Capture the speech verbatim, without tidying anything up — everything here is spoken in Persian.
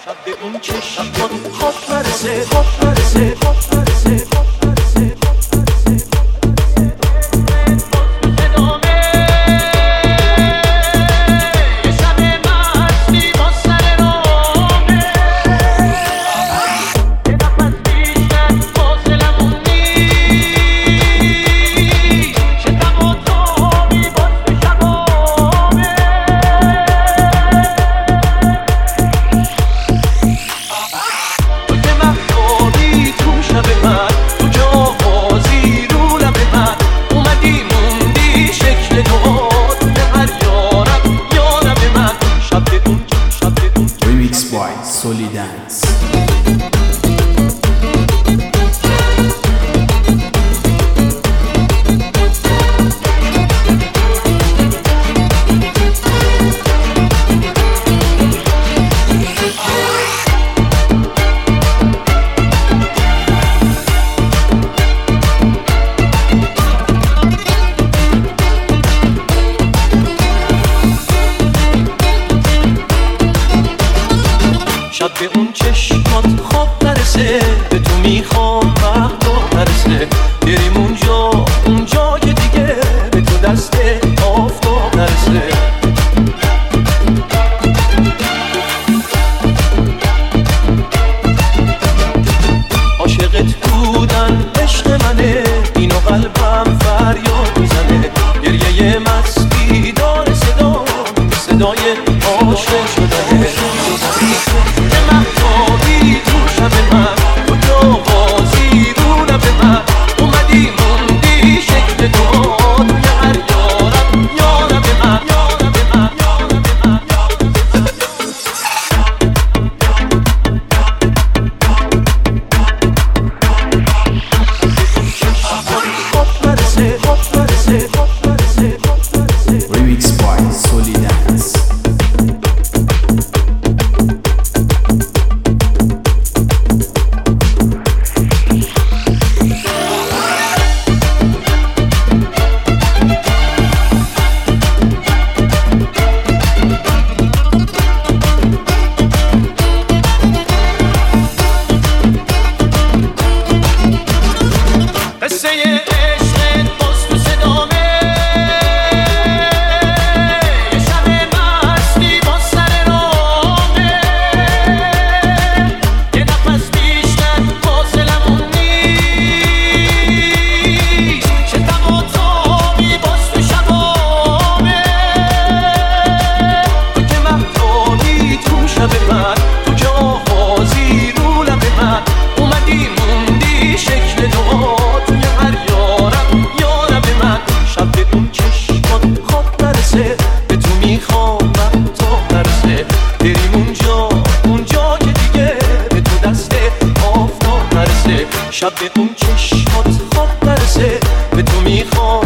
به اون چشمات خواب نرسه، خواب نرسه، خواب نرسه، خواب نرسه. Solid Dance. شب به اون چشمات خواب نرسه، به تو میخوام وقتا نرسه، بریم اونجا اونجا که دیگه به تو دست آفتاب نرسه. عاشقت بودن عشق منه، اینو قلبم فریاد میزنه، گریه مستی داره صدا، صدای عاشق شدنه. Remix by Solid Dance. به تو میخوام وقتا نرسه، بریم اونجا اونجا که دیگه به تو دست آفتاب نرسه. شب به اون چشمات خواب نرسه، به تو میخوام